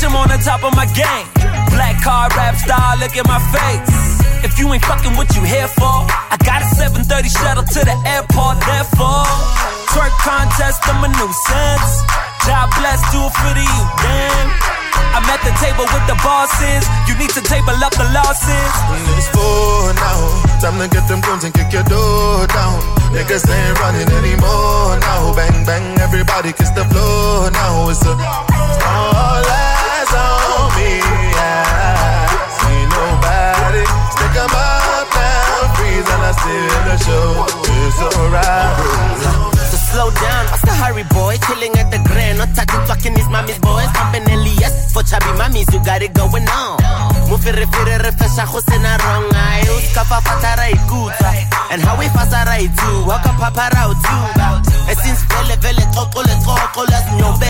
bitch, I'm on the top of my game. Black card, rap star, look at my face. If you ain't fucking what you here for, I got a 7:30 shuttle to the airport, therefore. Twerk contest, I'm a nuisance. God bless, do it for the youth, damn. I'm at the table with the bosses. You need to table up the losses. It's 4 now. Time to get them guns and kick your door down. Niggas ain't running anymore now. Bang, bang, everybody kiss the floor now. It's a all eyes on me. Yeah. See nobody. Stick 'em up now. Freeze and I steal the show. It's alright. So slow down, what's the hurry, boy? Chilling at the Grand, not talking fucking these mommies, boys. Pumping Elias for chubby mommies, you got it going on. Mufere refresha khosena wrong eye. Uskapa fatara ikuta. And how we fasara itu, waka papara utu. And since vele toko let's nyobe